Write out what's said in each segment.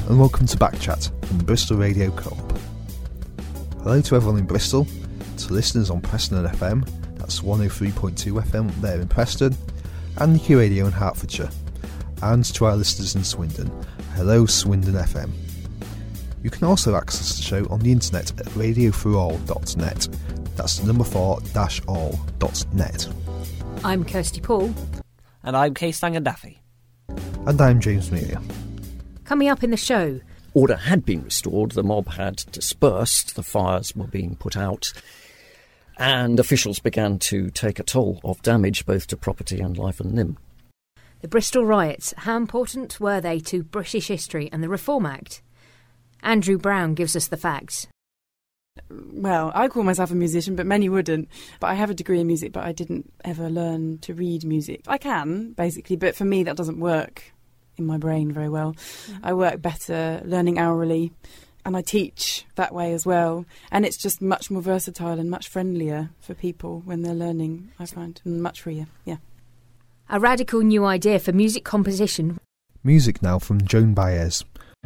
and welcome to Backchat from Bristol Radio Co-op. Hello to everyone in Bristol, to listeners on Preston FM, that's 103.2 FM there in Preston, and Q Radio in Hertfordshire, and to our listeners in Swindon, hello Swindon FM. You can also access the show on the internet at radioforall.net, that's the number 4-all.net. I'm Kirsty Paul. And I'm Kay Stangan-Daffy. And I'm James Melia. Coming up in the show. Order had been restored, the mob had dispersed, the fires were being put out, and officials began to take a toll of damage both to property and life and limb. The Bristol riots, how important were they to British history and the Reform Act? Andrew Brown gives us the facts. Well, I call myself a musician, but many wouldn't. But I have a degree in music, but I didn't ever learn to read music. I can, basically, but for me that doesn't work in my brain very well. I work better learning orally, and I teach that way as well. And it's just much more versatile and much friendlier for people when they're learning, I find, and much freer, yeah. A radical new idea for music composition. Music now from Joan Baez.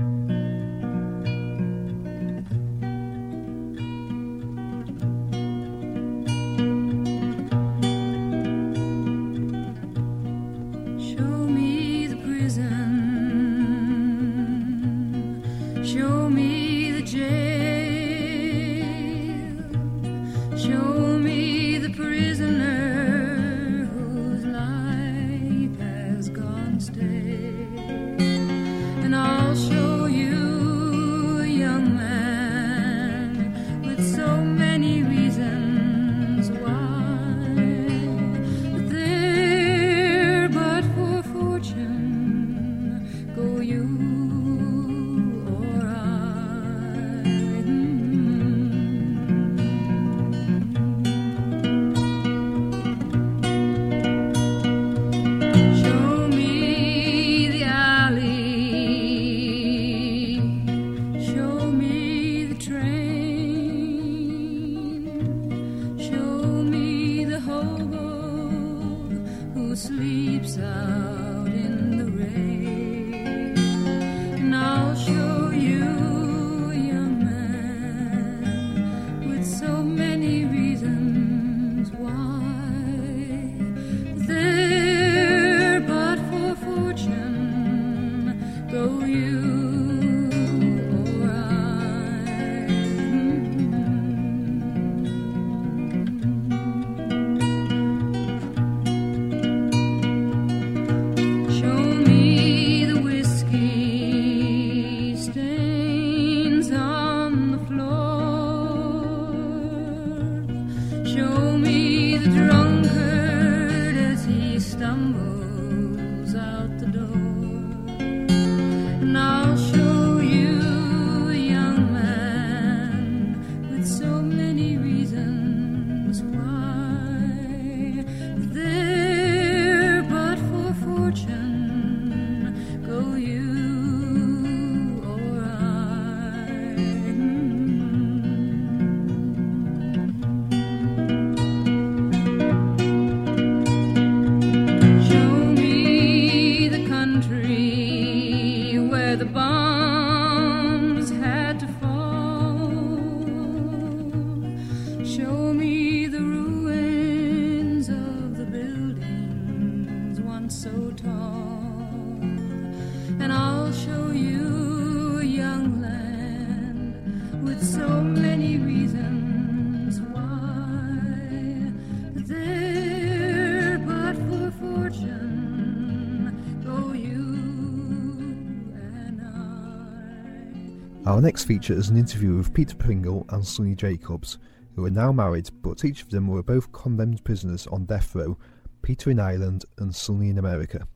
Our next feature is an interview with Peter Pringle and Sonny Jacobs, who are now married, but each of them were both condemned prisoners on death row, Peter in Ireland and Sonny in America.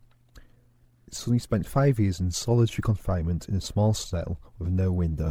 Sonny spent 5 years in solitary confinement in a small cell with no window.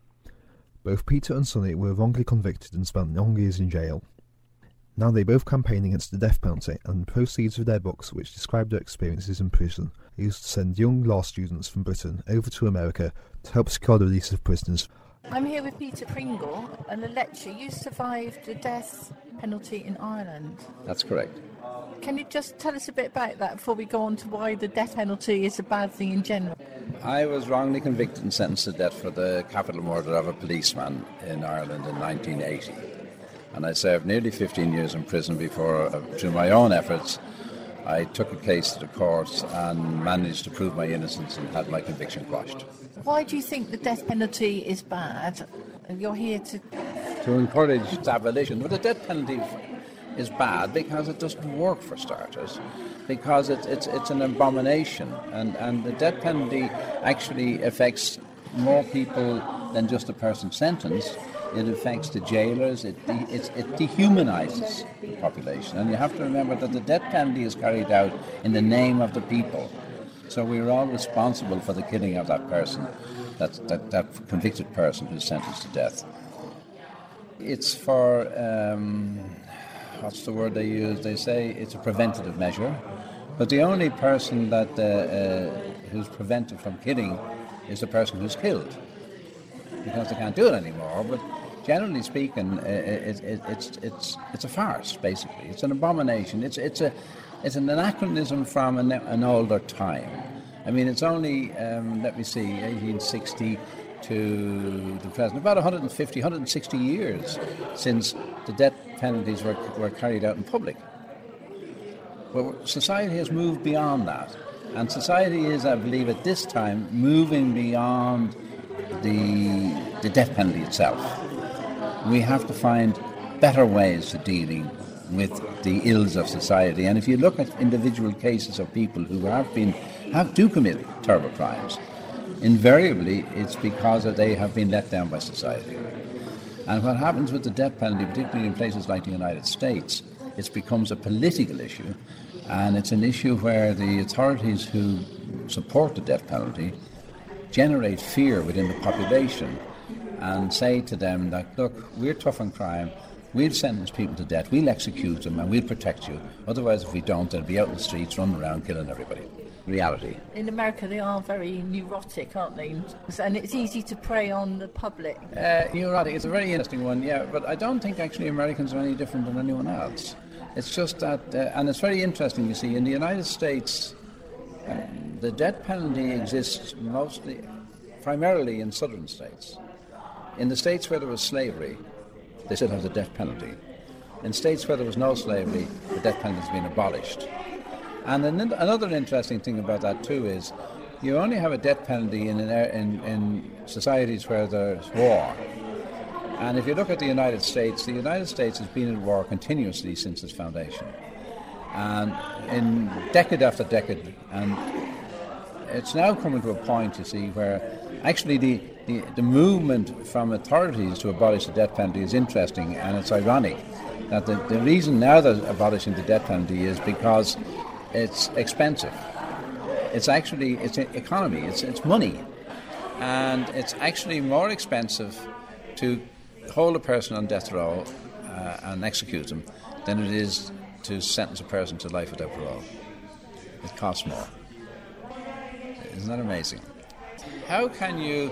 Both Peter and Sonny were wrongly convicted and spent long years in jail. Now they both campaign against the death penalty, and the proceeds of their books, which describe their experiences in prison, are used to send young law students from Britain over to America to help secure the release of prisoners. I'm here with Peter Pringle, and the lecturer. You survived the death penalty in Ireland. That's correct. Can you just tell us a bit about that before we go on to why the death penalty is a bad thing in general? I was wrongly convicted and sentenced to death for the capital murder of a policeman in Ireland in 1980. And I served nearly 15 years in prison before, through my own efforts, I took a case to the courts and managed to prove my innocence and had my conviction quashed. Why do you think the death penalty is bad? You're here to encourage its abolition. But the death penalty is bad because it doesn't work, for starters, because it's an abomination, and the death penalty actually affects more people than just the person sentenced. It affects the jailers. It dehumanises the population, and you have to remember that the death penalty is carried out in the name of the people. So we're all responsible for the killing of that person, that convicted person who's sentenced to death. It's for, what's the word they use? They say it's a preventative measure, but the only person that who's prevented from killing is the person who's killed, because they can't do it anymore. But generally speaking, it's a farce. Basically, it's an abomination. It's an anachronism from an older time. I mean, it's only 1860 to the present, about 160 years since the death penalties were carried out in public. But society has moved beyond that, and society is, I believe, at this time moving beyond the death penalty itself. We have to find better ways of dealing with the ills of society. And if you look at individual cases of people who do commit terrible crimes, invariably it's because they have been let down by society. And what happens with the death penalty, particularly in places like the United States, it becomes a political issue, and it's an issue where the authorities who support the death penalty generate fear within the population and say to them that, look, we're tough on crime, we'll sentence people to death, we'll execute them, and we'll protect you. Otherwise, if we don't, they'll be out in the streets running around killing everybody. Reality. In America, they are very neurotic, aren't they? And it's easy to prey on the public. Neurotic, it's a very interesting one, yeah, but I don't think actually Americans are any different than anyone else. It's just that, and it's very interesting, you see, in the United States, the death penalty exists primarily in southern states. In the states where there was slavery, they still have the death penalty. In states where there was no slavery, the death penalty has been abolished. And another interesting thing about that too is you only have a death penalty in societies where there's war. And if you look at the United States has been at war continuously since its foundation. And in decade after decade, and it's now coming to a point, you see, where actually the movement from authorities to abolish the death penalty is interesting, and it's ironic that the reason now they're abolishing the death penalty is because it's expensive. It's economy, it's money. And it's actually more expensive to hold a person on death row and execute them than it is to sentence a person to life without parole. It costs more. Isn't that amazing? How can you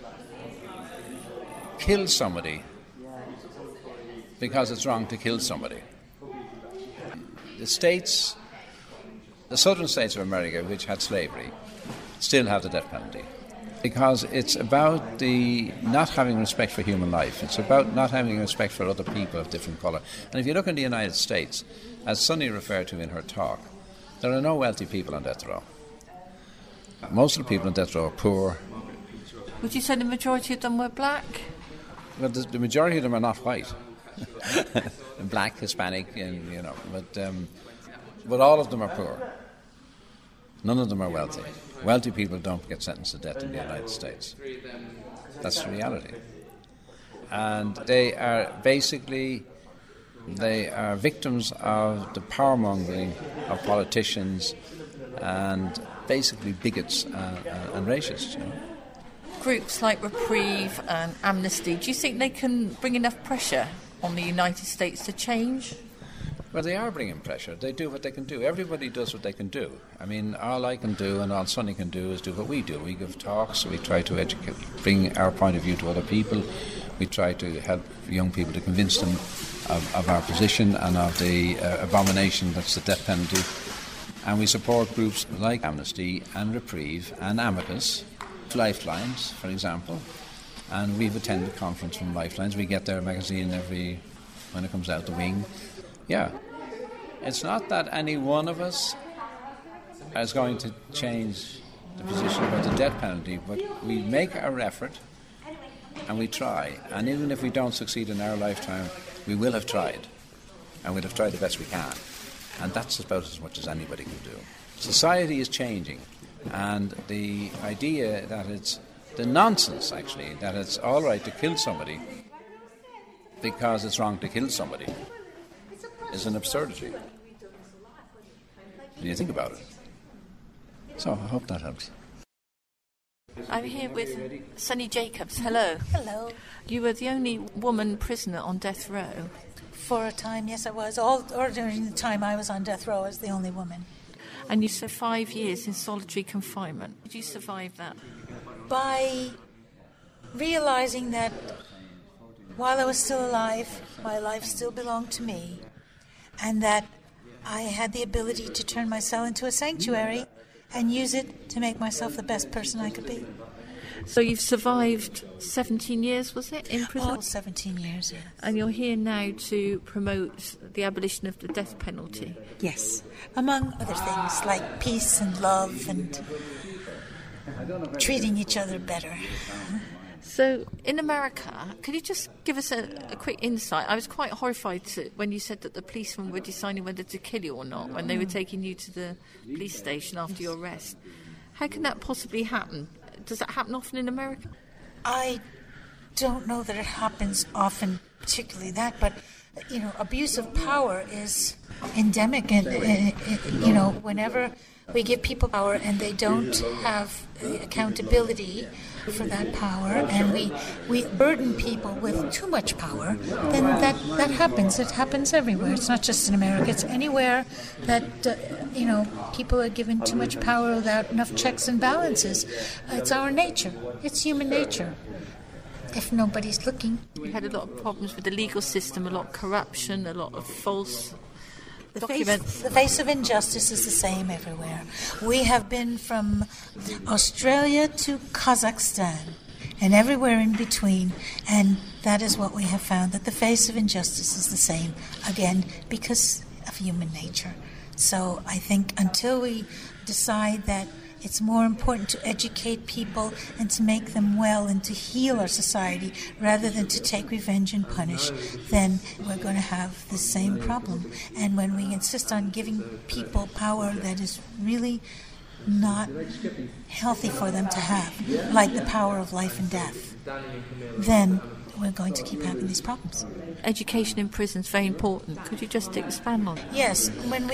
kill somebody because it's wrong to kill somebody? The southern states of America, which had slavery, still have the death penalty. Because it's about the not having respect for human life. It's about not having respect for other people of different colour. And if you look in the United States, as Sunny referred to in her talk, there are no wealthy people on death row. Most of the people on death row are poor. Would you say the majority of them were black? Well, the majority of them are not white. Black, Hispanic, and but all of them are poor. None of them are wealthy. Wealthy people don't get sentenced to death in the United States. That's the reality. And they are victims of the power-mongering of politicians and basically bigots and racists. Groups like Reprieve and Amnesty, do you think they can bring enough pressure on the United States to change? Well, they are bringing pressure. They do what they can do. Everybody does what they can do. I mean, all I can do and all Sonny can do is do what we do. We give talks, we try to educate, bring our point of view to other people. We try to help young people to convince them of our position and of the abomination that's the death penalty. And we support groups like Amnesty and Reprieve and Amicus Lifelines, for example, and we've attended conference from Lifelines. We get their magazine when it comes out the wing. Yeah, it's not that any one of us is going to change the position about the death penalty, but we make our effort and we try. And even if we don't succeed in our lifetime, we will have tried, and we'll have tried the best we can. And that's about as much as anybody can do. Society is changing, and the idea that it's the nonsense, actually, that it's all right to kill somebody because it's wrong to kill somebody is an absurdity when you think about it. So I hope that helps. I'm here with Sunny Jacobs. Hello. Hello. You were the only woman prisoner on death row. For a time, yes, I was. During the time I was on death row, I was the only woman. And you served 5 years in solitary confinement. Did you survive that? By realizing that while I was still alive, my life still belonged to me, and that I had the ability to turn my cell into a sanctuary and use it to make myself the best person I could be. So you've survived 17 years, was it, in prison? 17 years, yes. And you're here now to promote the abolition of the death penalty. Yes, among other things like peace and love and treating each other better. So, in America, could you just give us a quick insight? I was quite horrified when you said that the policemen were deciding whether to kill you or not when they were taking you to the police station after your arrest. How can that possibly happen? Does that happen often in America? I don't know that it happens often, particularly that, but, abuse of power is endemic, and whenever we give people power and they don't have accountability for that power, and we burden people with too much power, then that happens. It happens everywhere. It's not just in America. It's anywhere that, people are given too much power without enough checks and balances. It's our nature. It's human nature. If nobody's looking. We had a lot of problems with the legal system, a lot of corruption, a lot of false documents. The face of injustice is the same everywhere. We have been from Australia to Kazakhstan and everywhere in between, and that is what we have found, that the face of injustice is the same, again, because of human nature. So I think until we decide that it's more important to educate people and to make them well and to heal our society rather than to take revenge and punish, then we're going to have the same problem. And when we insist on giving people power that is really not healthy for them to have, like the power of life and death, then we're going to keep having these problems. Education in prison is very important. Could you just expand on it? Yes.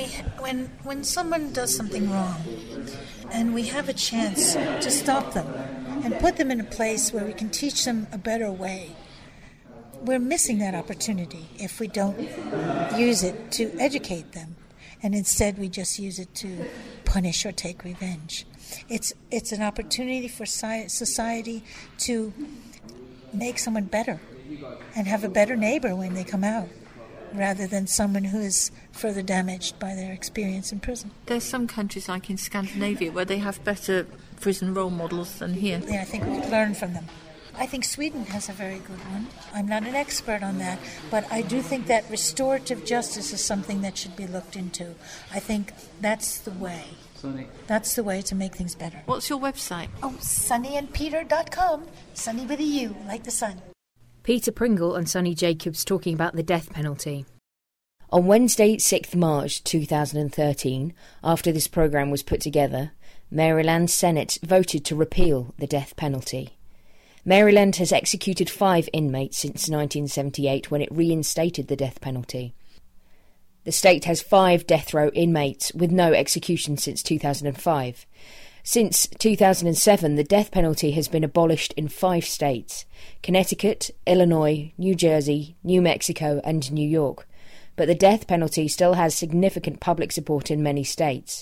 When someone does something wrong, and we have a chance to stop them and put them in a place where we can teach them a better way, we're missing that opportunity if we don't use it to educate them, and instead we just use it to punish or take revenge. It's an opportunity for society to make someone better and have a better neighbor when they come out, rather than someone who is further damaged by their experience in prison. There's some countries like in Scandinavia where they have better prison role models than here. Yeah, I think we could learn from them. I think Sweden has a very good one. I'm not an expert on that, but I do think that restorative justice is something that should be looked into. I think that's the way. That's the way to make things better. What's your website? sunnyandpeter.com. Sunny with a U, like the sun. Peter Pringle and Sunny Jacobs talking about the death penalty. On Wednesday, 6th March 2013, after this programme was put together, Maryland Senate voted to repeal the death penalty. Maryland has executed 5 inmates since 1978 when it reinstated the death penalty. The state has 5 death row inmates with no execution since 2005. Since 2007, the death penalty has been abolished in 5 states: Connecticut, Illinois, New Jersey, New Mexico and New York. But the death penalty still has significant public support in many states.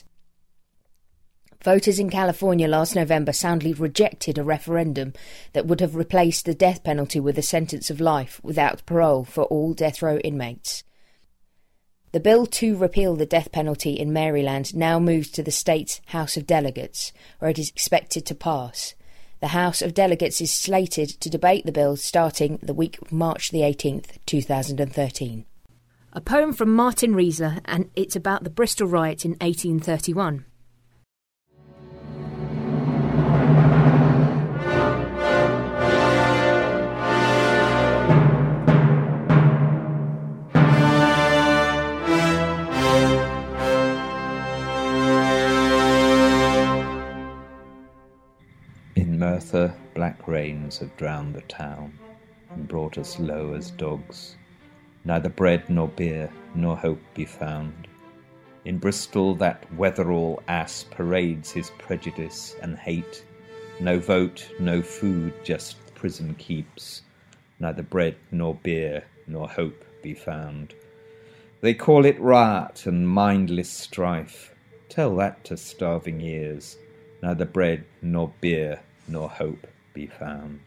Voters in California last November soundly rejected a referendum that would have replaced the death penalty with a sentence of life without parole for all death row inmates. The bill to repeal the death penalty in Maryland now moves to the state's House of Delegates, where it is expected to pass. The House of Delegates is slated to debate the bill starting the week of March the 18th, 2013. A poem from Martin Riesler, and it's about the Bristol riot in 1831. In Merthyr, black rains have drowned the town and brought us low as dogs. Neither bread nor beer nor hope be found. In Bristol that Wetherall ass parades his prejudice and hate. No vote, no food, just prison keeps. Neither bread nor beer nor hope be found. They call it riot and mindless strife. Tell that to starving ears. Neither bread nor beer nor hope be found.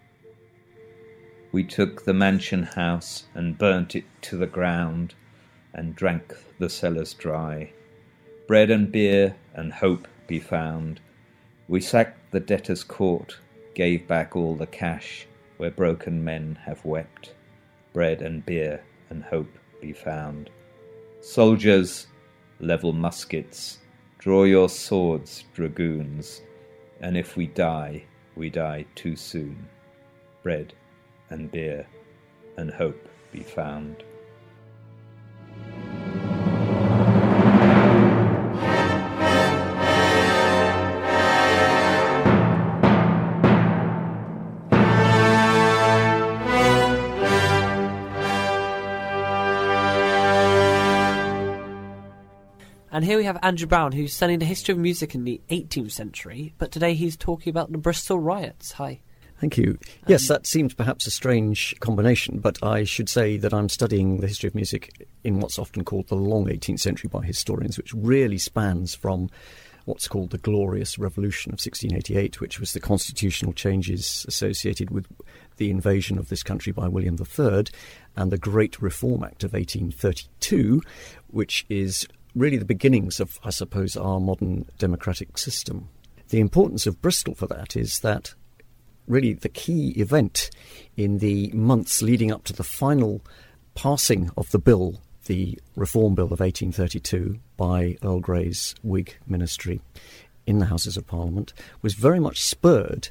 We took the mansion house and burnt it to the ground and drank the cellars dry. Bread and beer and hope be found. We sacked the debtors' court, gave back all the cash where broken men have wept. Bread and beer and hope be found. Soldiers, level muskets, draw your swords, dragoons, and if we die too soon. Bread and beer and hope be found. And here we have Andrew Brown, who's studying the history of music in the 18th century, but today he's talking about the Bristol riots. Hi. Thank you. Yes, that seems perhaps a strange combination, but I should say that I'm studying the history of music in what's often called the long 18th century by historians, which really spans from what's called the Glorious Revolution of 1688, which was the constitutional changes associated with the invasion of this country by William III, and the Great Reform Act of 1832, which is really the beginnings of, I suppose, our modern democratic system. The importance of Bristol for that is that really the key event in the months leading up to the final passing of the bill, the Reform Bill of 1832, by Earl Grey's Whig ministry in the Houses of Parliament, was very much spurred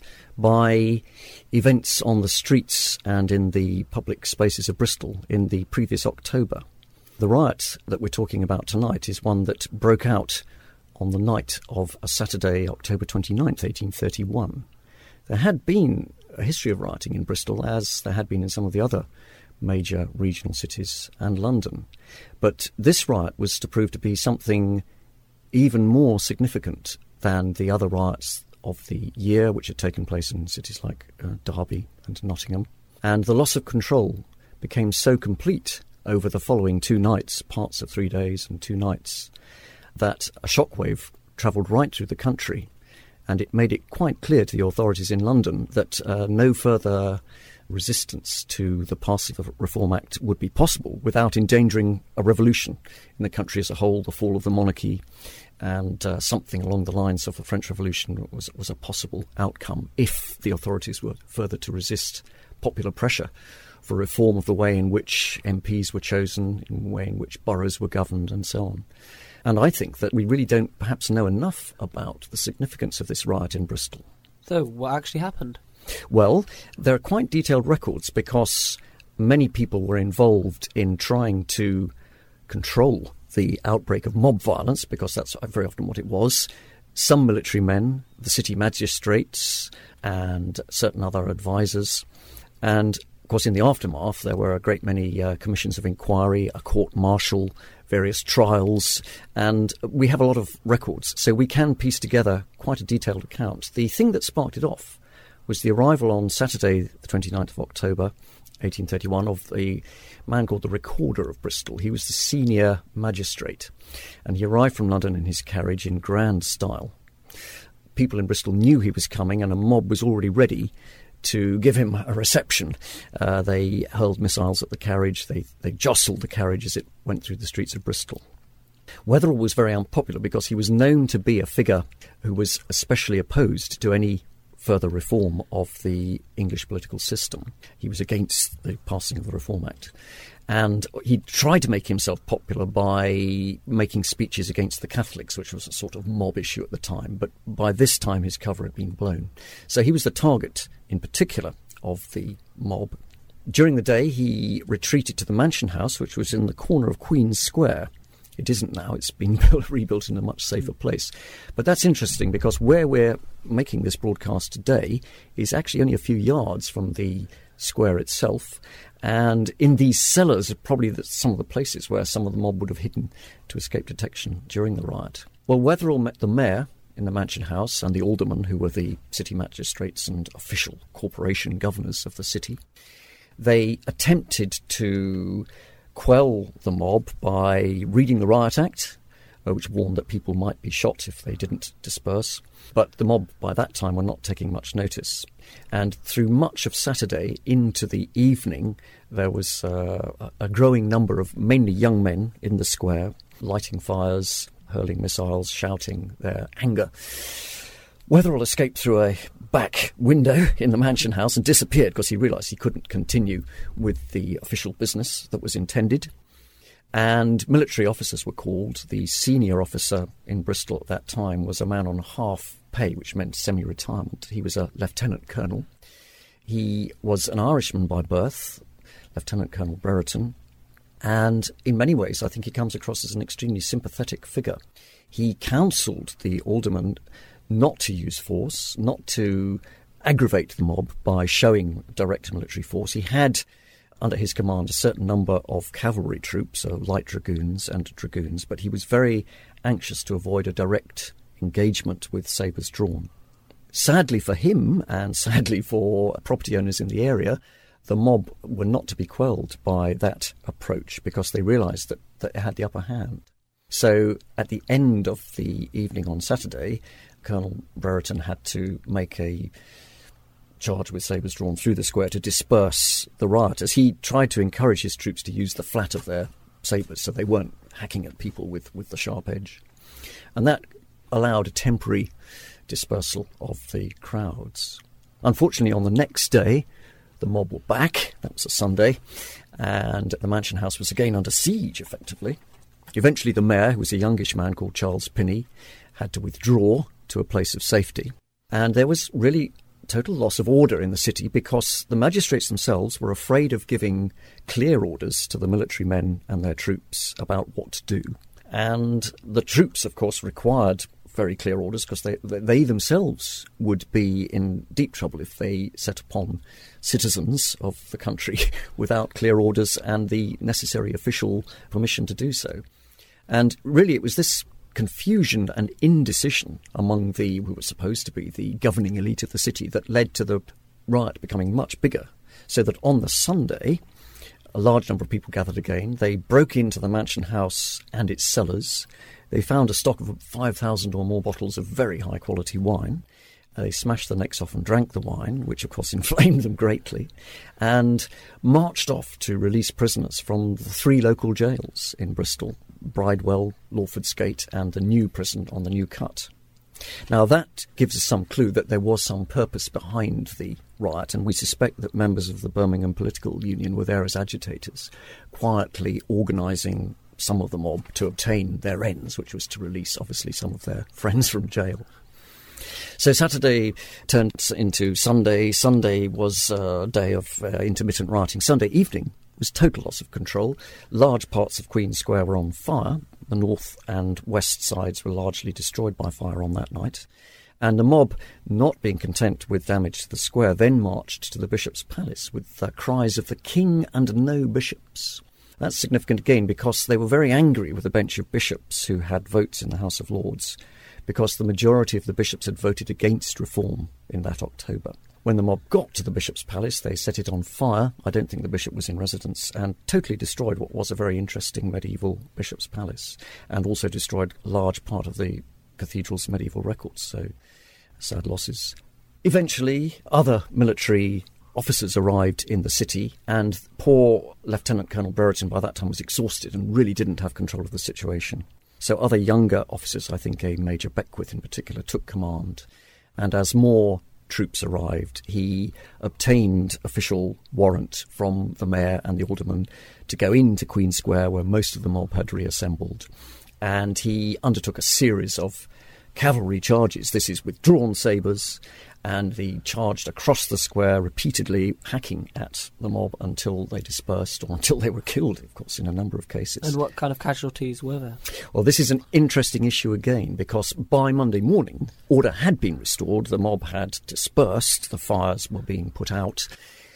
by events on the streets and in the public spaces of Bristol in the previous October. The riot that we're talking about tonight is one that broke out on the night of a Saturday, October 29th, 1831. There had been a history of rioting in Bristol, as there had been in some of the other major regional cities and London. But this riot was to prove to be something even more significant than the other riots of the year, which had taken place in cities like Derby and Nottingham. And the loss of control became so complete over the following 2 nights, parts of 3 days and 2 nights, that a shockwave travelled right through the country, and it made it quite clear to the authorities in London that no further resistance to the passing of the Reform Act would be possible without endangering a revolution in the country as a whole, the fall of the monarchy, and something along the lines of the French Revolution was a possible outcome if the authorities were further to resist popular pressure for reform of the way in which MPs were chosen, in the way in which boroughs were governed, and so on. And I think that we really don't perhaps know enough about the significance of this riot in Bristol. So, what actually happened? Well, there are quite detailed records because many people were involved in trying to control the outbreak of mob violence, because that's very often what it was. Some military men, the city magistrates, and certain other advisors. And of course, in the aftermath, there were a great many commissions of inquiry, a court-martial, various trials, and we have a lot of records, so we can piece together quite a detailed account. The thing that sparked it off was the arrival on Saturday, the 29th of October, 1831, of a man called the Recorder of Bristol. He was the senior magistrate, and he arrived from London in his carriage in grand style. People in Bristol knew he was coming, and a mob was already ready to give him a reception. They hurled missiles at the carriage. They jostled the carriage as it went through the streets of Bristol. Wetherall was very unpopular because he was known to be a figure who was especially opposed to any further reform of the English political system. He was against the passing of the Reform Act. And he tried to make himself popular by making speeches against the Catholics, which was a sort of mob issue at the time. But by this time, his cover had been blown. So he was the target, in particular, of the mob. During the day, he retreated to the Mansion House, which was in the corner of Queen's Square. It isn't now. It's been rebuilt in a much safer place. But that's interesting because where we're making this broadcast today is actually only a few yards from the square itself. And in these cellars are probably some of the places where some of the mob would have hidden to escape detection during the riot. Well, Wetherell met the mayor in the Mansion House and the aldermen, who were the city magistrates and official corporation governors of the city. They attempted to quell the mob by reading the Riot Act, which warned that people might be shot if they didn't disperse. But the mob by that time were not taking much notice. And through much of Saturday into the evening, there was a growing number of mainly young men in the square, lighting fires, hurling missiles, shouting their anger. Wetherell escaped through a back window in the Mansion House and disappeared because he realised he couldn't continue with the official business that was intended. And military officers were called. The senior officer in Bristol at that time was a man on half pay, which meant semi-retirement. He was a lieutenant colonel. He was an Irishman by birth, Lieutenant Colonel Brereton. And in many ways, I think he comes across as an extremely sympathetic figure. He counselled the aldermen not to use force, not to aggravate the mob by showing direct military force. He had under his command a certain number of cavalry troops, so light dragoons and dragoons, but he was very anxious to avoid a direct engagement with sabres drawn. Sadly for him, and sadly for property owners in the area, the mob were not to be quelled by that approach because they realised that they had the upper hand. So at the end of the evening on Saturday, Colonel Brereton had to make a charge with sabres drawn through the square to disperse the rioters. He tried to encourage his troops to use the flat of their sabres so they weren't hacking at people with the sharp edge. And that allowed a temporary dispersal of the crowds. Unfortunately, on the next day, the mob were back. That was a Sunday. And the Mansion House was again under siege, effectively. Eventually, the mayor, who was a youngish man called Charles Pinney, had to withdraw to a place of safety. And there was really total loss of order in the city because the magistrates themselves were afraid of giving clear orders to the military men and their troops about what to do. And the troops, of course, required very clear orders because they themselves would be in deep trouble if they set upon citizens of the country without clear orders and the necessary official permission to do so. And really it was this confusion and indecision among who were supposed to be the governing elite of the city that led to the riot becoming much bigger. So that on the Sunday, a large number of people gathered again. They broke into the Mansion House and its cellars. They found a stock of 5,000 or more bottles of very high-quality wine. They smashed the necks off and drank the wine, which of course inflamed them greatly, and marched off to release prisoners from the 3 local jails in Bristol, Bridewell, Lawfordsgate, and the new prison on the New Cut. Now that gives us some clue that there was some purpose behind the riot, and we suspect that members of the Birmingham Political Union were there as agitators, quietly organising some of the mob to obtain their ends, which was to release, obviously, some of their friends from jail. So Saturday turned into Sunday. Sunday was a day of intermittent rioting. Sunday evening was total loss of control. Large parts of Queen Square were on fire. The north and west sides were largely destroyed by fire on that night. And the mob, not being content with damage to the square, then marched to the Bishop's Palace with cries of "the King and no bishops." That's significant again because they were very angry with a bench of bishops who had votes in the House of Lords, because the majority of the bishops had voted against reform in that October. When the mob got to the Bishop's Palace, they set it on fire. I don't think the bishop was in residence, and totally destroyed what was a very interesting medieval Bishop's Palace, and also destroyed a large part of the cathedral's medieval records, so sad losses. Eventually, other military officers arrived in the city, and poor Lieutenant Colonel Brereton by that time was exhausted and really didn't have control of the situation. So other younger officers, I think a Major Beckwith in particular, took command. And as more troops arrived, he obtained official warrant from the mayor and the aldermen to go into Queen Square, where most of the mob had reassembled. And he undertook a series of cavalry charges. This is with drawn sabres, and he charged across the square repeatedly, hacking at the mob until they dispersed, or until they were killed, of course, in a number of cases. And what kind of casualties were there? Well, this is an interesting issue again, because by Monday morning, order had been restored, the mob had dispersed, the fires were being put out,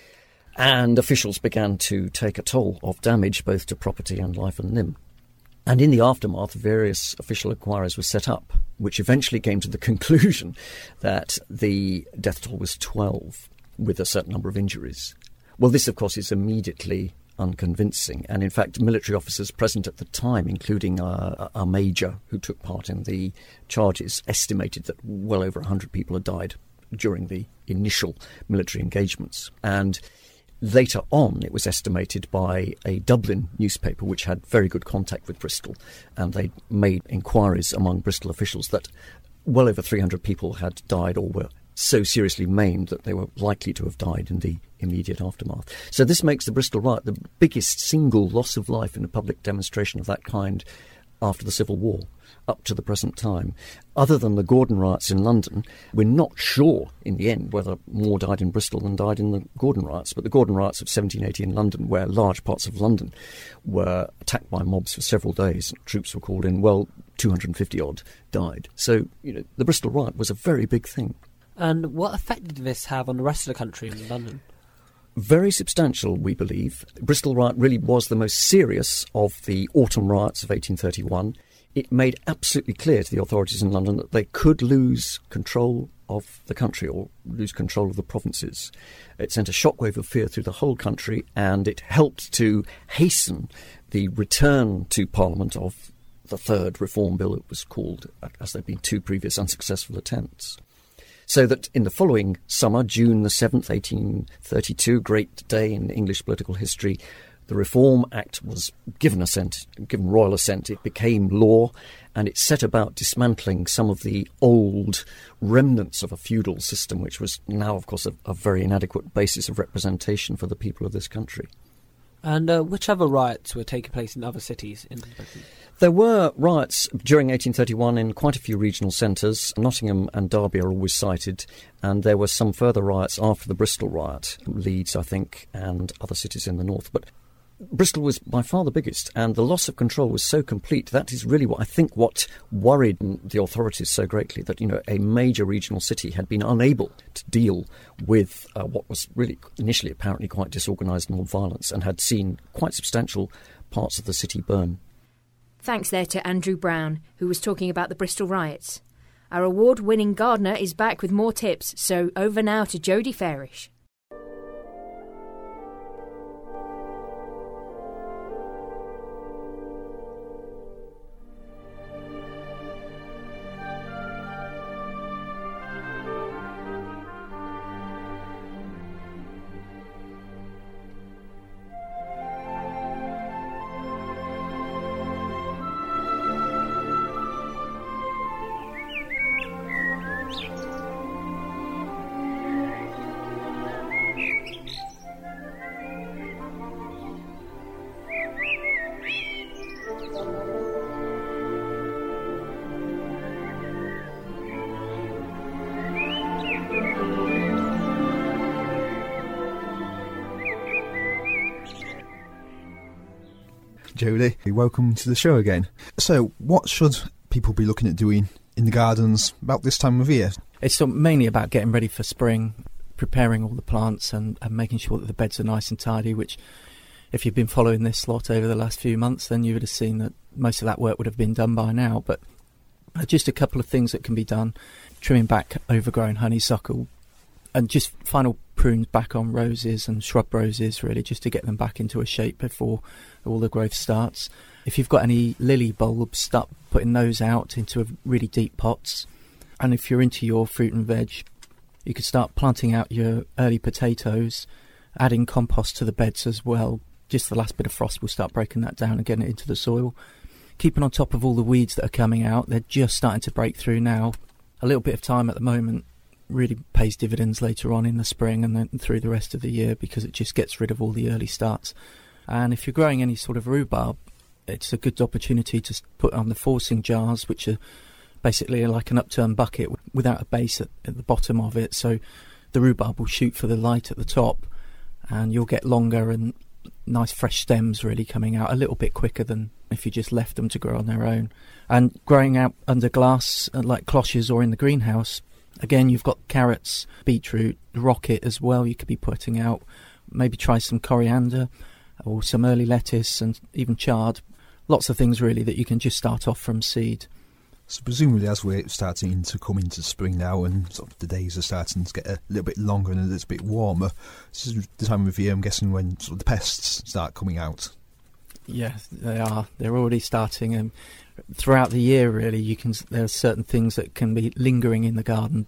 and officials began to take a toll of damage both to property and life and limb. And in the aftermath, various official inquiries were set up, which eventually came to the conclusion that the death toll was 12, with a certain number of injuries. Well, this, of course, is immediately unconvincing. And in fact, military officers present at the time, including a major who took part in the charges, estimated that well over 100 people had died during the initial military engagements. And later on, it was estimated by a Dublin newspaper, which had very good contact with Bristol, and they made inquiries among Bristol officials that well over 300 people had died or were so seriously maimed that they were likely to have died in the immediate aftermath. So this makes the Bristol riot the biggest single loss of life in a public demonstration of that kind after the Civil War, up to the present time. Other than the Gordon riots in London, we're not sure in the end whether more died in Bristol than died in the Gordon riots. But the Gordon riots of 1780 in London, where large parts of London were attacked by mobs for several days, troops were called in, well, 250-odd died. So, the Bristol riot was a very big thing. And what effect did this have on the rest of the country in London? Very substantial, we believe. Bristol riot really was the most serious of the autumn riots of 1831. It made absolutely clear to the authorities in London that they could lose control of the country or lose control of the provinces. It sent a shockwave of fear through the whole country, and it helped to hasten the return to Parliament of the Third Reform Bill, it was called, as there had been two previous unsuccessful attempts. So that in the following summer, June the 7th, 1832, great day in English political history, the Reform Act was given royal assent. It became law, and it set about dismantling some of the old remnants of a feudal system, which was now, of course, a very inadequate basis of representation for the people of this country. And which other riots were taking place in other cities in Britain? There were riots during 1831 in quite a few regional centres. Nottingham and Derby are always cited, and there were some further riots after the Bristol riot, Leeds, I think, and other cities in the north. But Bristol was by far the biggest, and the loss of control was so complete. That is really what worried the authorities so greatly, that a major regional city had been unable to deal with what was really initially apparently quite disorganised mob violence, and had seen quite substantial parts of the city burn. Thanks there to Andrew Brown, who was talking about the Bristol riots. Our award-winning gardener is back with more tips, so over now to Jodie Fairish. Jodie, welcome to the show again. So, what should people be looking at doing in the gardens about this time of year? It's mainly about getting ready for spring, preparing all the plants and making sure that the beds are nice and tidy, which, if you've been following this lot over the last few months, then you would have seen that most of that work would have been done by now. But just a couple of things that can be done: trimming back overgrown honeysuckle, and just final prunes back on roses and shrub roses, really, just to get them back into a shape before all the growth starts. If you've got any lily bulbs, start putting those out into really deep pots. And if you're into your fruit and veg, you could start planting out your early potatoes, adding compost to the beds as well. Just the last bit of frost will start breaking that down and getting it into the soil. Keeping on top of all the weeds that are coming out. They're just starting to break through now. A little bit of time at the moment really pays dividends later on in the spring and then through the rest of the year, because it just gets rid of all the early starts. And if you're growing any sort of rhubarb, it's a good opportunity to put on the forcing jars, which are basically like an upturned bucket without a base at the bottom of it. So the rhubarb will shoot for the light at the top, and you'll get longer and nice fresh stems really coming out a little bit quicker than if you just left them to grow on their own. And growing out under glass, like cloches or in the greenhouse, again, you've got carrots, beetroot, rocket as well you could be putting out. Maybe try some coriander or some early lettuce and even chard. Lots of things really that you can just start off from seed. So presumably as we're starting to come into spring now and sort of the days are starting to get a little bit longer and a little bit warmer, this is the time of year, I'm guessing, when sort of the pests start coming out. Yes, they are. They're already starting, and throughout the year really there are certain things that can be lingering in the garden.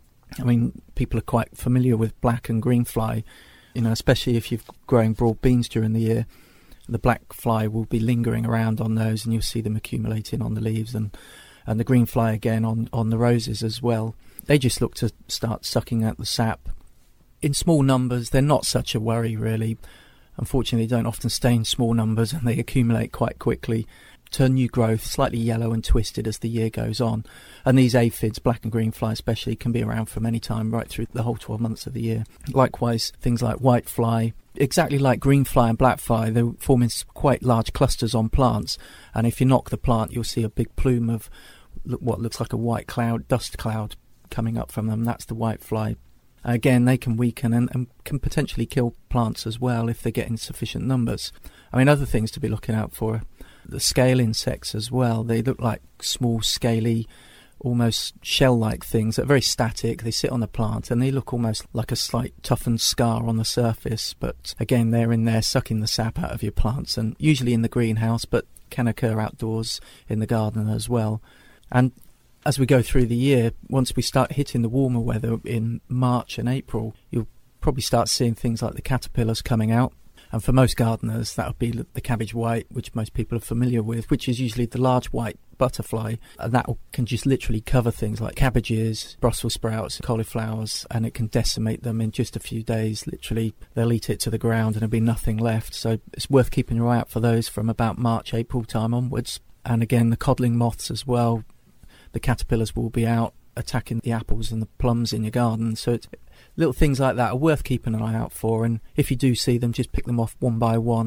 I mean, people are quite familiar with black and green fly, especially if you're growing broad beans during the year. The black fly will be lingering around on those, and you'll see them accumulating on the leaves, and the green fly again on the roses as well. They just look to start sucking out the sap. In small numbers, they're not such a worry really. Unfortunately, they don't often stay in small numbers, and they accumulate quite quickly, turn new growth slightly yellow and twisted as the year goes on. And these aphids, black and green fly especially, can be around from any time right through the whole 12 months of the year. Likewise, things like white fly, exactly like green fly and black fly, they form in quite large clusters on plants, and if you knock the plant you'll see a big plume of what looks like a white cloud, dust cloud coming up from them. That's the white fly. Again, they can weaken and can potentially kill plants as well if they get in sufficient numbers. I mean, other things to be looking out for, the scale insects as well. They look like small, scaly, almost shell-like things that are very static. They sit on the plant and they look almost like a slight toughened scar on the surface. But again, they're in there sucking the sap out of your plants, and usually in the greenhouse, but can occur outdoors in the garden as well. And as we go through the year, once we start hitting the warmer weather in March and April, you'll probably start seeing things like the caterpillars coming out. And for most gardeners, that would be the cabbage white, which most people are familiar with, which is usually the large white butterfly. And that can just literally cover things like cabbages, Brussels sprouts, cauliflowers, and it can decimate them in just a few days. Literally, they'll eat it to the ground and there'll be nothing left. So it's worth keeping your eye out for those from about March, April time onwards. And again, the codling moths as well. The caterpillars will be out attacking the apples and the plums in your garden. So it's little things like that are worth keeping an eye out for. And if you do see them, just pick them off one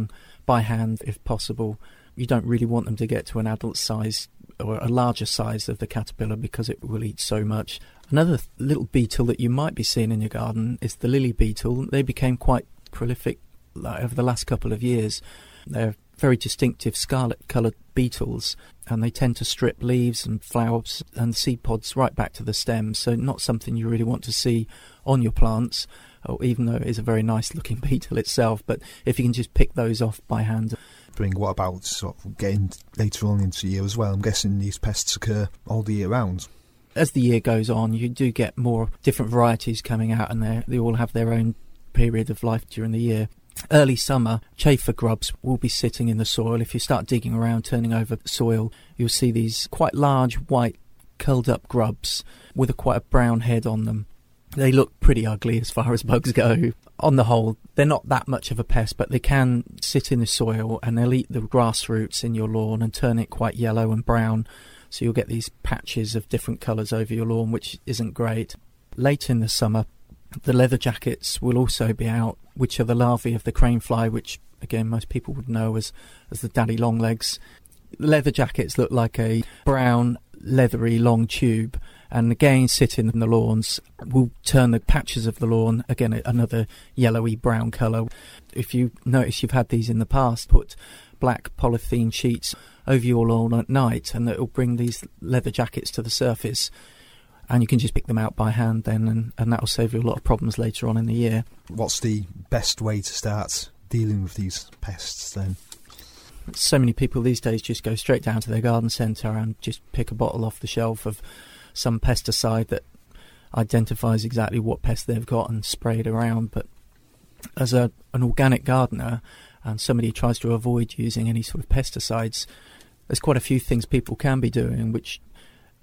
by hand if possible. You don't really want them to get to an adult size or a larger size of the caterpillar because it will eat so much. Another little beetle that you might be seeing in your garden is the lily beetle. They became quite prolific over the last couple of years. They're very distinctive scarlet-coloured beetles, and they tend to strip leaves and flowers and seed pods right back to the stems, so not something you really want to see on your plants, or even though it is a very nice-looking beetle itself. But if you can just pick those off by hand. What about sort of getting later on into the year as well? I'm guessing these pests occur all the year round. As the year goes on, you do get more different varieties coming out, and they all have their own period of life during the year. Early summer, chafer grubs will be sitting in the soil. If you start digging around, turning over soil, you'll see these quite large, white, curled-up grubs with quite a brown head on them. They look pretty ugly as far as bugs go. On the whole, they're not that much of a pest, but they can sit in the soil and they'll eat the grass roots in your lawn and turn it quite yellow and brown. So you'll get these patches of different colours over your lawn, which isn't great. Late in the summer, the leather jackets will also be out, which are the larvae of the crane fly, which, again, most people would know as the daddy longlegs. Leather jackets look like a brown, leathery, long tube, and again, sitting in the lawns, will turn the patches of the lawn, again, another yellowy brown colour. If you notice you've had these in the past, put black polythene sheets over your lawn at night, and it will bring these leather jackets to the surface. And you can just pick them out by hand then, and that will save you a lot of problems later on in the year. What's the best way to start dealing with these pests then? So many people these days just go straight down to their garden centre and just pick a bottle off the shelf of some pesticide that identifies exactly what pest they've got and spray it around. But as an organic gardener and somebody who tries to avoid using any sort of pesticides, there's quite a few things people can be doing which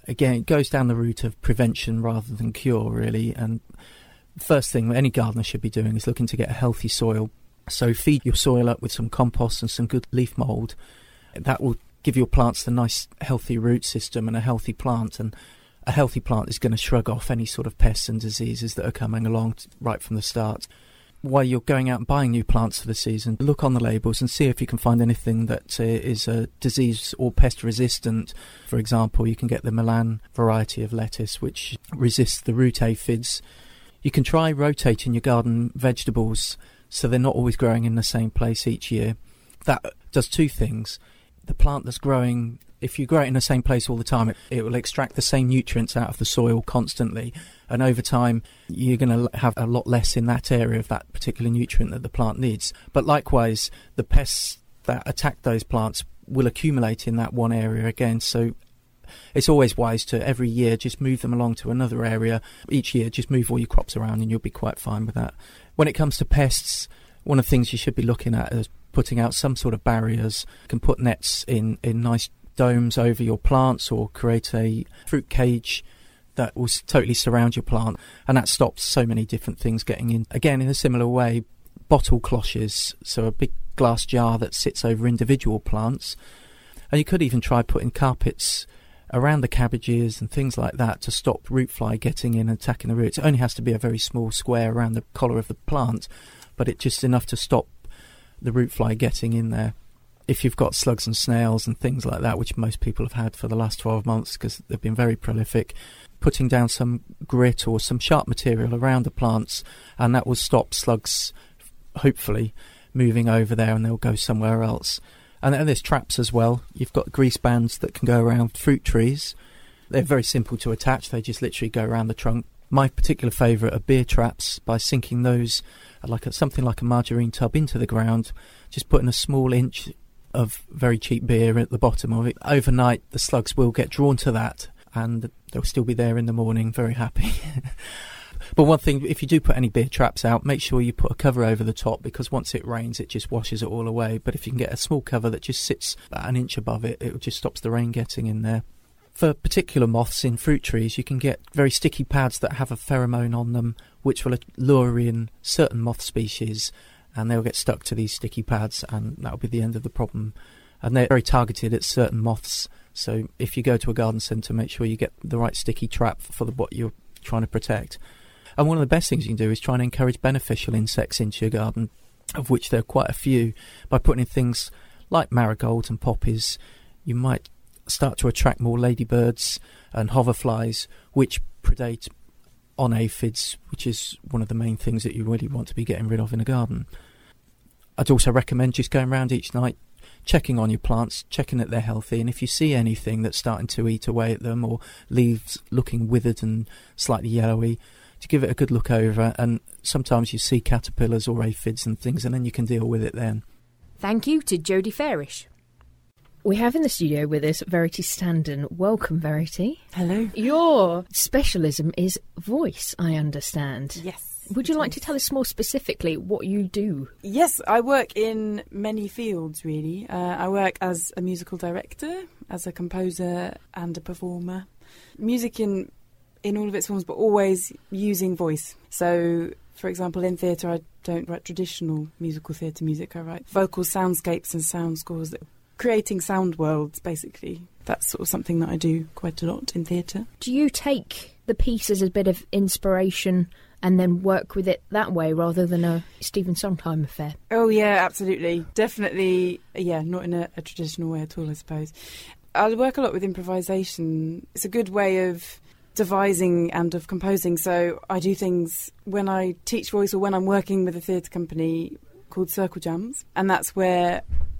again, it goes down the route of prevention rather than cure, really. And the first thing any gardener should be doing is looking to get a healthy soil. So feed your soil up with some compost and some good leaf mould. That will give your plants a nice healthy root system and a healthy plant. And a healthy plant is going to shrug off any sort of pests and diseases that are coming along right from the start. While you're going out and buying new plants for the season, look on the labels and see if you can find anything that is disease or pest resistant. For example, you can get the Milan variety of lettuce, which resists the root aphids. You can try rotating your garden vegetables so they're not always growing in the same place each year. That does two things. The plant that's growing, if you grow it in the same place all the time, it will extract the same nutrients out of the soil constantly. And over time, you're going to have a lot less in that area of that particular nutrient that the plant needs. But likewise, the pests that attack those plants will accumulate in that one area again. So it's always wise to, every year, just move them along to another area. Each year, just move all your crops around and you'll be quite fine with that. When it comes to pests, one of the things you should be looking at is putting out some sort of barriers. You can put nets in nice domes over your plants, or create a fruit cage that will totally surround your plant, and that stops so many different things getting in. Again, in a similar way, bottle cloches, so a big glass jar that sits over individual plants. And you could even try putting carpets around the cabbages and things like that to stop root fly getting in and attacking the roots. It only has to be a very small square around the collar of the plant, but it's just enough to stop the root fly getting in there. If you've got slugs and snails and things like that, which most people have had for the last 12 months because they've been very prolific, putting down some grit or some sharp material around the plants, and that will stop slugs, hopefully, moving over there, and they'll go somewhere else. And then there's traps as well. You've got grease bands that can go around fruit trees. They're very simple to attach. They just literally go around the trunk. My particular favourite are beer traps, by sinking those something like a margarine tub into the ground, just putting a small inch of very cheap beer at the bottom of it. Overnight, the slugs will get drawn to that, and they'll still be there in the morning, very happy. But one thing, if you do put any beer traps out, make sure you put a cover over the top, because once it rains, it just washes it all away. But if you can get a small cover that just sits about an inch above it, it just stops the rain getting in there. For particular moths in fruit trees, you can get very sticky pads that have a pheromone on them, which will lure in certain moth species, and they'll get stuck to these sticky pads, and that'll be the end of the problem. And they're very targeted at certain moths, so if you go to a garden centre, make sure you get the right sticky trap for what you're trying to protect. And one of the best things you can do is try and encourage beneficial insects into your garden, of which there are quite a few. By putting in things like marigolds and poppies, you might start to attract more ladybirds and hoverflies, which predate on aphids, which is one of the main things that you really want to be getting rid of in a garden. I'd also recommend just going around each night, checking on your plants, checking that they're healthy, and if you see anything that's starting to eat away at them, or leaves looking withered and slightly yellowy, to give it a good look over. And sometimes you see caterpillars or aphids and things, and then you can deal with it then. Thank you to Jodie Fairish. We have in the studio with us Verity Standen. Welcome, Verity. Hello. Your specialism is voice, I understand. Yes. Would you like to tell us more specifically what you do? Yes, I work in many fields, really. I work as a musical director, as a composer and a performer. Music in all of its forms, but always using voice. So, for example, in theatre, I don't write traditional musical theatre music. I write vocal soundscapes and sound scores, that creating sound worlds, basically. That's sort of something that I do quite a lot in theatre. Do you take the piece as a bit of inspiration and then work with it that way, rather than a Stephen Sondheim affair? Oh, yeah, absolutely. Definitely, yeah, not in a traditional way at all, I suppose. I work a lot with improvisation. It's a good way of devising and of composing. So I do things when I teach voice or when I'm working with a theatre company called Circle Jams, and that's where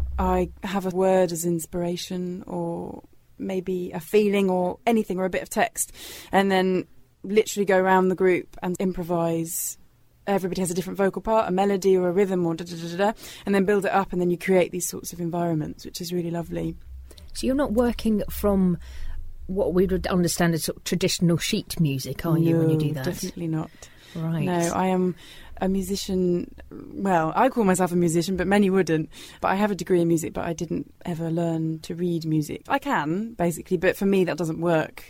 I have a word as inspiration, or maybe a feeling or anything, or a bit of text, and then literally go around the group and improvise. Everybody has a different vocal part, a melody or a rhythm or da-da-da-da, and then build it up, and then you create these sorts of environments, which is really lovely. So you're not working from what we would understand as sort of traditional sheet music, are you, when you do that? Definitely not. Right. No, I am a musician. Well, I call myself a musician, but many wouldn't. But I have a degree in music, but I didn't ever learn to read music. I can, basically, but for me that doesn't work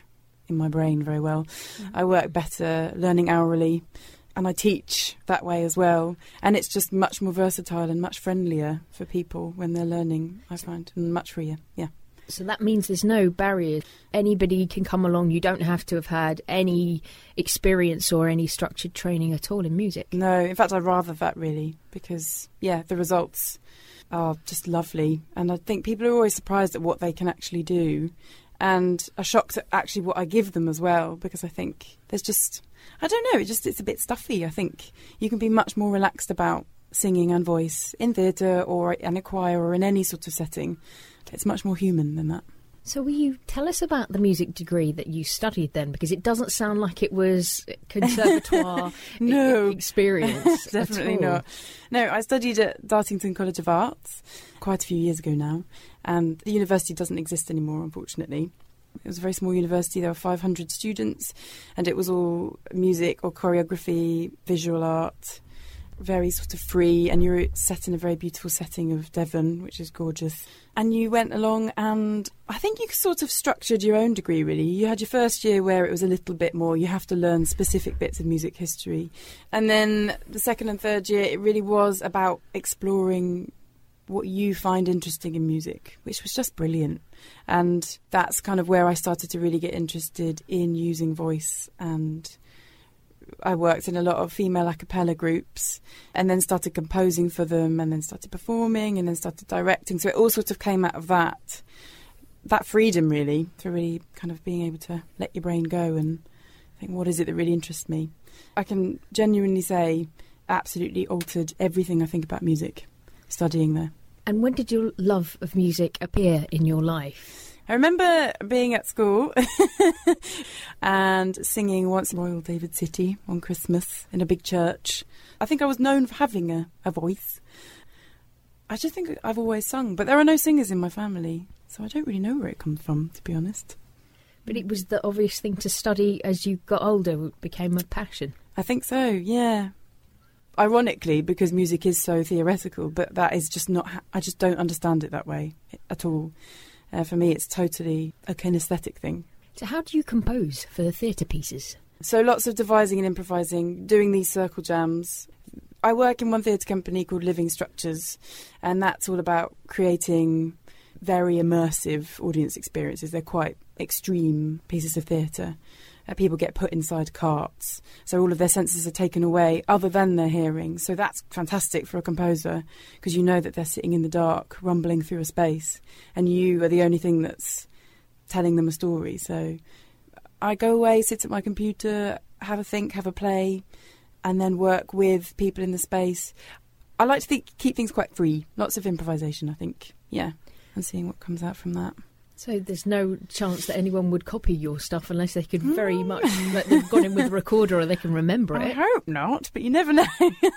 in my brain very well. I work better learning orally, and I teach that way as well. And it's just much more versatile and much friendlier for people when they're learning, I find, and much freer, yeah. So that means there's no barrier. Anybody can come along. You don't have to have had any experience or any structured training at all in music. No, in fact, I'd rather that, really, because, yeah, the results are just lovely. And I think people are always surprised at what they can actually do and are shocked at actually what I give them as well, because I think there's just, I don't know, it's a bit stuffy. I think you can be much more relaxed about singing and voice in theatre or in a choir or in any sort of setting. It's much more human than that. So will you tell us about the music degree that you studied then? Because it doesn't sound like it was conservatoire experience. Definitely not. No, I studied at Dartington College of Arts quite a few years ago now, and the university doesn't exist anymore, unfortunately. It was a very small university. There were 500 students, and it was all music or choreography, visual art, very sort of free, and you're set in a very beautiful setting of Devon, which is gorgeous. And you went along, and I think you sort of structured your own degree, really. You had your first year where it was a little bit more, you have to learn specific bits of music history. And then the second and third year, it really was about exploring what you find interesting in music, which was just brilliant. And that's kind of where I started to really get interested in using voice, and I worked in a lot of female a cappella groups and then started composing for them and then started performing and then started directing. So it all sort of came out of that freedom, really, for really kind of being able to let your brain go and think, what is it that really interests me? I can genuinely say absolutely altered everything I think about music, studying there. And when did your love of music appear in your life? I remember being at school and singing Once in Royal David City on Christmas in a big church. I think I was known for having a voice. I just think I've always sung, but there are no singers in my family, so I don't really know where it comes from, to be honest. But it was the obvious thing to study as you got older, it became a passion. I think so, yeah. Ironically, because music is so theoretical, but that is just not, I just don't understand it that way at all. For me, it's totally a kinesthetic thing. So how do you compose for the theatre pieces? So lots of devising and improvising, doing these circle jams. I work in one theatre company called Living Structures, and that's all about creating very immersive audience experiences. They're quite extreme pieces of theatre. People get put inside carts, so all of their senses are taken away other than their hearing. So that's fantastic for a composer, because you know that they're sitting in the dark, rumbling through a space, and you are the only thing that's telling them a story. So I go away, sit at my computer, have a think, have a play, and then work with people in the space. I like to keep things quite free, lots of improvisation, I think, yeah, and seeing what comes out from that. So there's no chance that anyone would copy your stuff unless they could very much, like they've gone in with a recorder or they can remember it. I hope not, but you never know.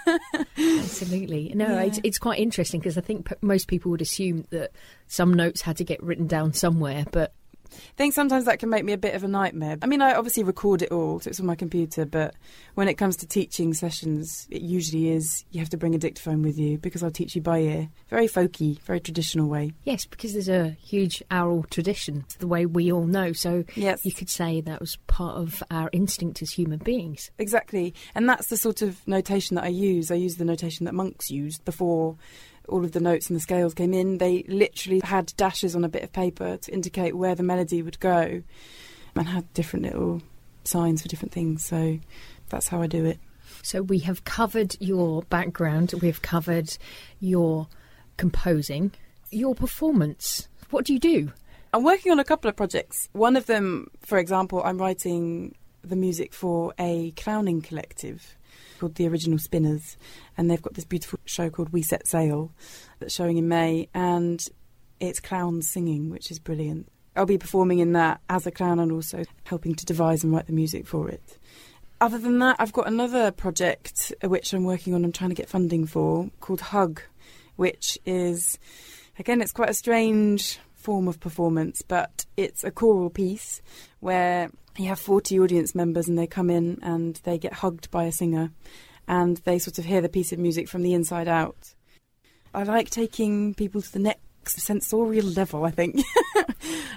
Absolutely. No, yeah. It's quite interesting because I think most people would assume that some notes had to get written down somewhere, but I think sometimes that can make me a bit of a nightmare. I mean, I obviously record it all, so it's on my computer, but when it comes to teaching sessions, it usually is you have to bring a dictaphone with you because I'll teach you by ear. Very folky, very traditional way. Yes, because there's a huge oral tradition, the way we all know, so yes. You could say that was part of our instinct as human beings. Exactly, and that's the sort of notation that I use. I use the notation that monks used before all of the notes and the scales came in. They literally had dashes on a bit of paper to indicate where the melody would go and had different little signs for different things. So that's how I do it. So we have covered your background, we've covered your composing, your performance. What do you do? I'm working on a couple of projects. One of them, for example, I'm writing the music for a clowning collective called The Original Spinners, and they've got this beautiful show called We Set Sail that's showing in May, and it's clowns singing, which is brilliant. I'll be performing in that as a clown and also helping to devise and write the music for it. Other than that, I've got another project which I'm working on and trying to get funding for called Hug, which is, again, it's quite a strange form of performance, but it's a choral piece where you have 40 audience members and they come in and they get hugged by a singer and they sort of hear the piece of music from the inside out. I like taking people to the next sensorial level, I think.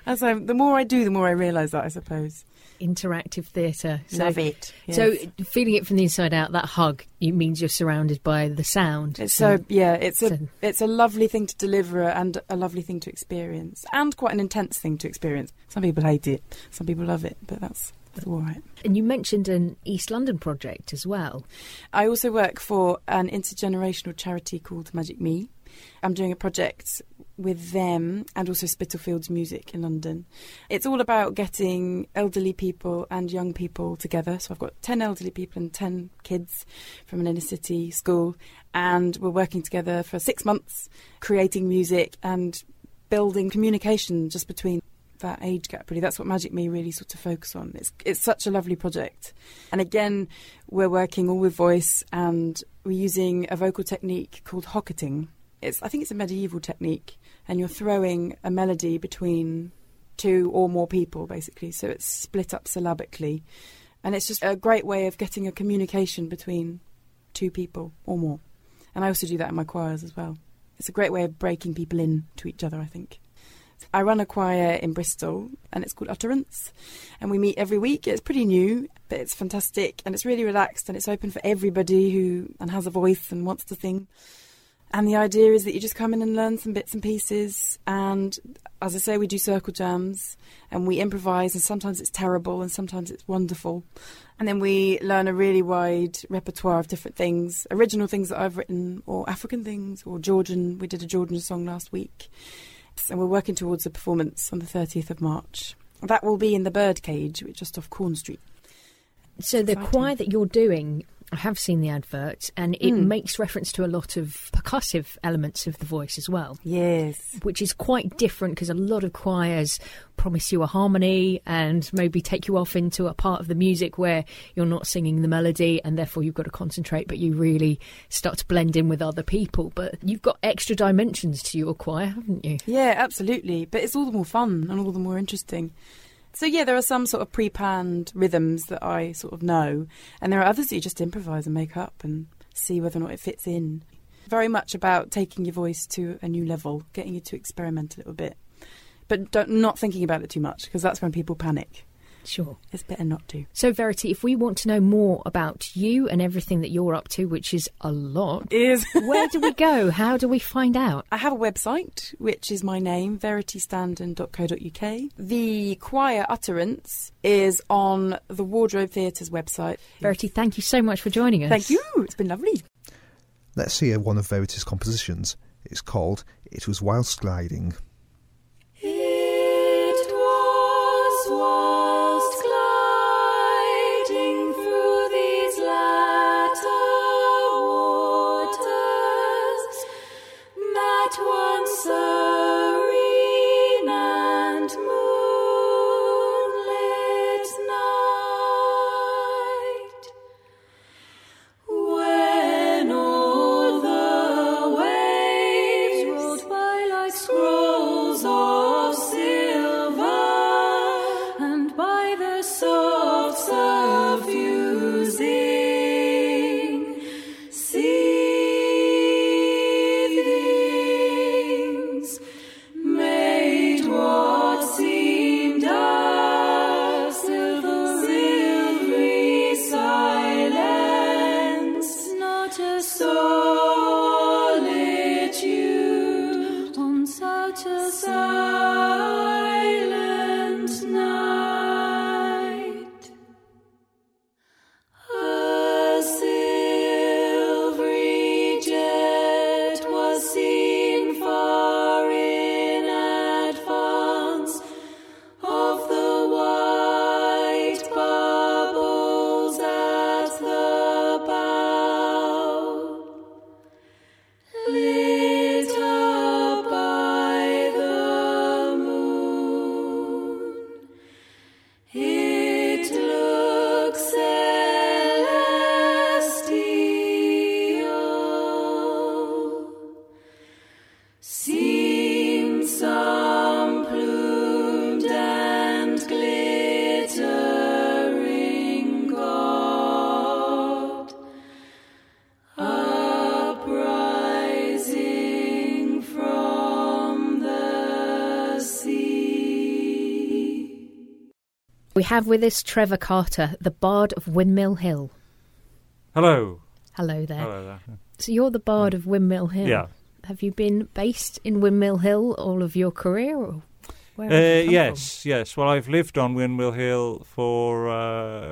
As the more I do, the more I realise that, I suppose. Interactive theatre. Love it. Yes. So feeling it from the inside out, that hug, it means you're surrounded by the sound. It's it's a lovely thing to deliver and a lovely thing to experience, and quite an intense thing to experience. Some people hate it, some people love it, but that's all right. And you mentioned an East London project as well. I also work for an intergenerational charity called Magic Me. I'm doing a project with them and also Spitalfields Music in London. It's all about getting elderly people and young people together. So I've got 10 elderly people and 10 kids from an inner city school, and we're working together for 6 months, creating music and building communication just between that age gap. Really, that's what Magic Me really sort of focus on. It's such a lovely project. And again, we're working all with voice, and we're using a vocal technique called hocketing. I think it's a medieval technique, and you're throwing a melody between two or more people, basically. So it's split up syllabically. And it's just a great way of getting a communication between two people or more. And I also do that in my choirs as well. It's a great way of breaking people in to each other, I think. I run a choir in Bristol, and it's called Utterance, and we meet every week. It's pretty new, but it's fantastic, and it's really relaxed, and it's open for everybody who has a voice and wants to sing. And the idea is that you just come in and learn some bits and pieces, and as I say, we do circle jams, and we improvise, and sometimes it's terrible and sometimes it's wonderful. And then we learn a really wide repertoire of different things, original things that I've written, or African things, or Georgian. We did a Georgian song last week. And we're working towards a performance on the 30th of March. That will be in the Birdcage, which is just off Corn Street. So the choir that you're doing, I have seen the advert, and it makes reference to a lot of percussive elements of the voice as well. Yes. Which is quite different, because a lot of choirs promise you a harmony and maybe take you off into a part of the music where you're not singing the melody, and therefore you've got to concentrate, but you really start to blend in with other people. But you've got extra dimensions to your choir, haven't you? Yeah, absolutely. But it's all the more fun and all the more interesting. So, yeah, there are some sort of pre-planned rhythms that I sort of know, and there are others that you just improvise and make up and see whether or not it fits in. Very much about taking your voice to a new level, getting you to experiment a little bit. But not thinking about it too much, because that's when people panic. Sure. It's better not to. So, Verity, if we want to know more about you and everything that you're up to, which is a lot, where do we go? How do we find out? I have a website, which is my name, veritystandon.co.uk. The choir Utterance is on the Wardrobe Theatre's website. Verity, thank you so much for joining us. Thank you. It's been lovely. Let's hear one of Verity's compositions. It's called It Was Whilst Gliding. Whilst gliding through these latter waters, met one serene and moonlit night, when all the waves rolled by like scrolls of silver, and by the soft suffusing seethings, made what seemed a silvery silence, not a solitude on such a silent night. A silvery jet was seen far in advance of the white bubbles at the bow, lit up by the moon. We have with us Trevor Carter, the Bard of Windmill Hill. Hello. Hello there. Hello there. So you're the Bard of Windmill Hill. Yeah. Have you been based in Windmill Hill all of your career? Or where have you come from? Yes. Well, I've lived on Windmill Hill for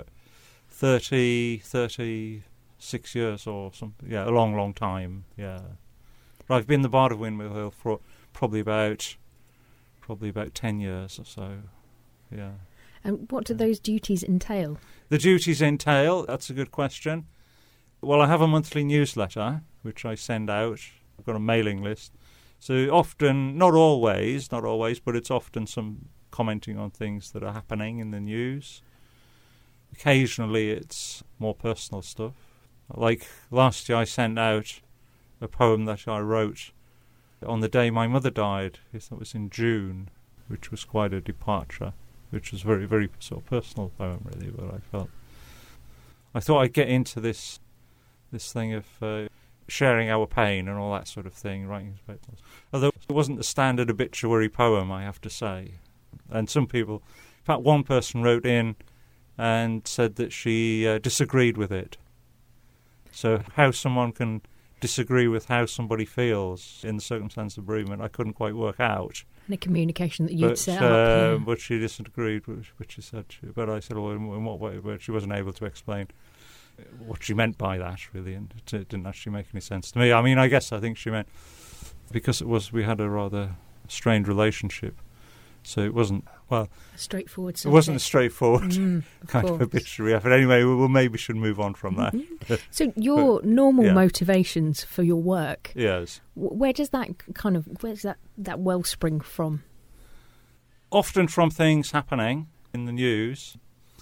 36 years or something. Yeah, a long, long time. Yeah. But I've been the Bard of Windmill Hill for probably about 10 years or so. Yeah. And what do those duties entail? The duties entail, that's a good question. Well, I have a monthly newsletter, which I send out. I've got a mailing list. So often, not always, but it's often some commenting on things that are happening in the news. Occasionally it's more personal stuff. Like last year I sent out a poem that I wrote on the day my mother died. I guess that was in June, which was quite a departure, which was very, very sort of personal poem really, but I thought I'd get into this thing of sharing our pain and all that sort of thing, writing about this. Although it wasn't the standard obituary poem, I have to say. And some people, in fact one person wrote in and said that she disagreed with it. So how someone can disagree with how somebody feels in the circumstance of bereavement, I couldn't quite work out. The communication that you'd set up. But she disagreed, which she said. But I said, well, in what way? But she wasn't able to explain what she meant by that, really, and it didn't actually make any sense to me. I mean, I think she meant because we had a rather strained relationship, so it wasn't a straightforward subject. It wasn't a straightforward kind of course. obituary effort. Anyway, we maybe should move on from that. So your normal motivations for your work, yes, where's that wellspring from? Often from things happening in the news,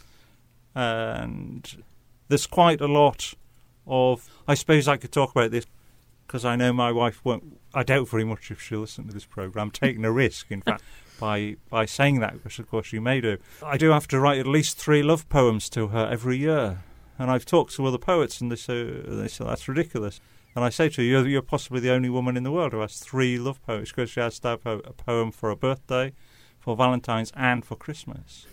and there's quite a lot of, I suppose I could talk about this because I know my wife won't, I doubt very much if she'll listen to this programme, taking a risk, in fact, by saying that, which of course she may do. I do have to write at least 3 love poems to her every year. And I've talked to other poets and they say that's ridiculous. And I say to her, you're possibly the only woman in the world who has 3 love poems, because she has to have a poem for her birthday, for Valentine's and for Christmas.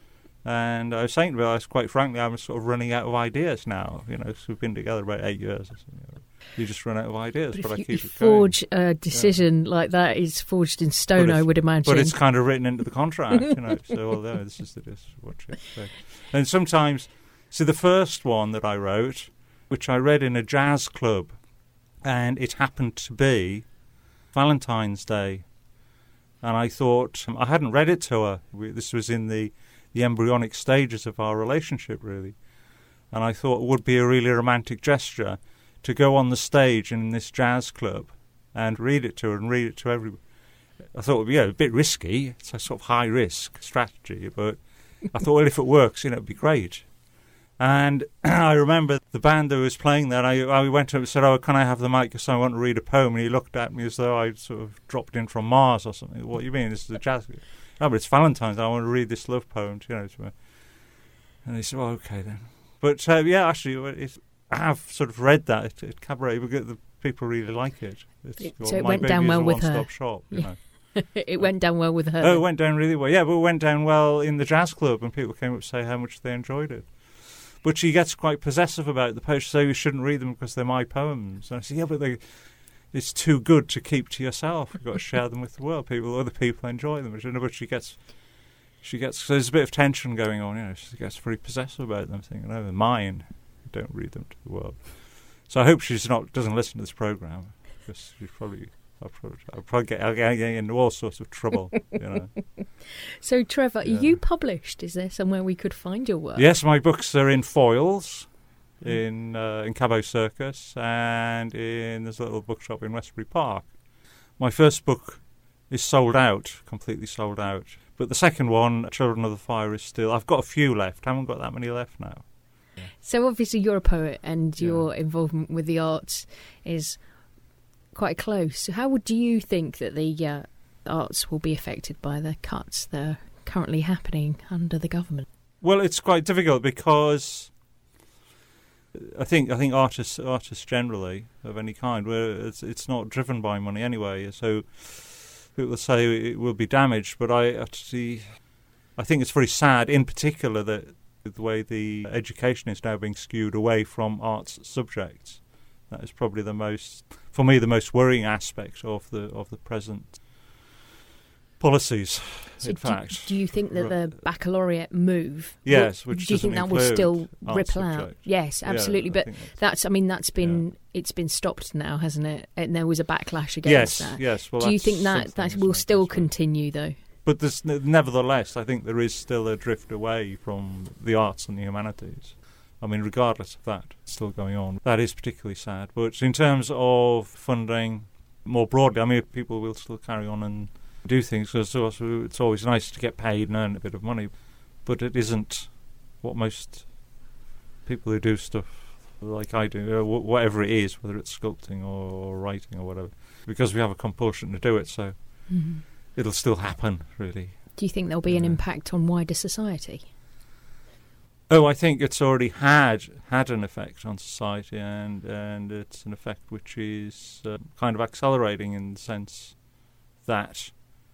And I was saying to her, quite frankly, I'm sort of running out of ideas now. So we've been together about 8 years or something. You just run out of ideas, but I keep it going. Forge a decision like that is forged in stone, I would imagine. But it's kind of written into the contract, So, although this is what you expect. And sometimes, the first one that I wrote, which I read in a jazz club, and it happened to be Valentine's Day. And I thought, I hadn't read it to her. This was in the embryonic stages of our relationship, really. And I thought it would be a really romantic gesture to go on the stage in this jazz club and read it to her and read it to everybody. I thought it would be a bit risky. It's a sort of high-risk strategy, but I thought, well, if it works, it'd be great. And I remember the band that was playing there, I went up and said, can I have the mic because I want to read a poem? And he looked at me as though I'd sort of dropped in from Mars or something. What do you mean? This is a jazz... No, but it's Valentine's. I want to read this love poem, to me. And he said, well, okay then. But, actually, I have sort of read that at Cabaret because the people really like it. So it went down well with her. Shop, It went down well with her. Oh, it went down really well. Yeah, but it went down well in the jazz club, and people came up to say how much they enjoyed it. But she gets quite possessive about the poems. She says, you shouldn't read them because they're my poems. And I say, yeah, but it's too good to keep to yourself. You've got to share them with the world. Other people enjoy them. But she gets. So there's a bit of tension going on. She gets very possessive about them, thinking, they're mine. Don't read them to the world. So I hope she doesn't listen to this program, because I'll probably get into all sorts of trouble. So Trevor, are you published? Is there somewhere we could find your work? Yes, my books are in foils in Cabot Circus, and there's a little bookshop in Westbury Park. My first book is sold out, completely sold out. But the second one, Children of the Fire, is still... I've got a few left. I haven't got that many left now. So obviously you're a poet and your involvement with the arts is quite close. So how do you think that the arts will be affected by the cuts that are currently happening under the government? Well, it's quite difficult because I think artists generally of any kind, where it's not driven by money anyway. So people say it will be damaged, but I actually I think it's very sad, in particular, that the way the education is now being skewed away from arts subjects. That is probably the most worrying aspect of the present policies. So in fact, do you think that the baccalaureate move? Yes, which do you think that will still ripple out? Yes, absolutely. Yeah, but that's been it's been stopped now, hasn't it? And there was a backlash against that. Yes. Well, do you think that will still continue though? But nevertheless, I think there is still a drift away from the arts and the humanities. I mean, regardless of that, it's still going on. That is particularly sad. But in terms of funding more broadly, I mean, people will still carry on and do things, because it's always nice to get paid and earn a bit of money, but it isn't what most people who do stuff like I do, whatever it is, whether it's sculpting or writing or whatever, because we have a compulsion to do it, so it'll still happen, really. Do you think there'll be an impact on wider society? Oh, I think it's already had an effect on society, and it's an effect which is kind of accelerating in the sense that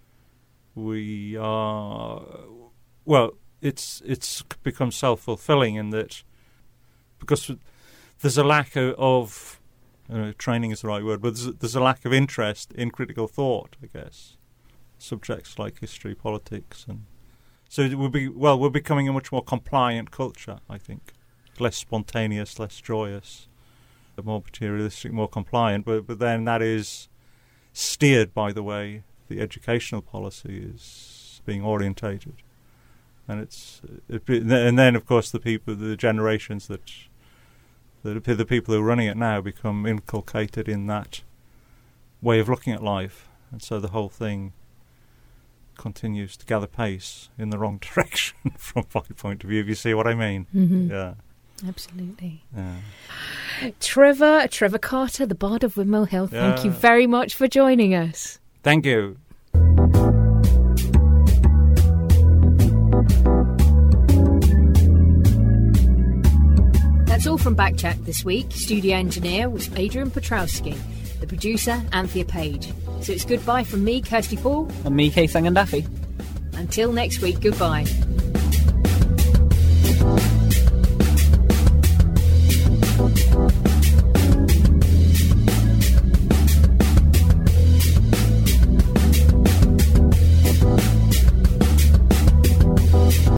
we are, well, it's become self-fulfilling in that, because there's a lack of training is the right word, but there's a lack of interest in critical thought, I guess. Subjects like history, politics, and so we're becoming a much more compliant culture, I think. Less spontaneous, less joyous, more materialistic, more compliant, but then that is steered by the way the educational policy is being orientated. And and then of course the generations the people who are running it now become inculcated in that way of looking at life, and so the whole thing continues to gather pace in the wrong direction from my point of view, if you see what I mean. Mm-hmm. Yeah, absolutely. Yeah. Trevor Carter, the Bard of Windmill Hill, thank you very much for joining us. Thank you. That's all from Backchat this week. Studio engineer was Adrian Petrowski. The producer, Anthea Page. So it's goodbye from me, Kirsty Paul. And me, Keith Angandaffy. Until next week, goodbye.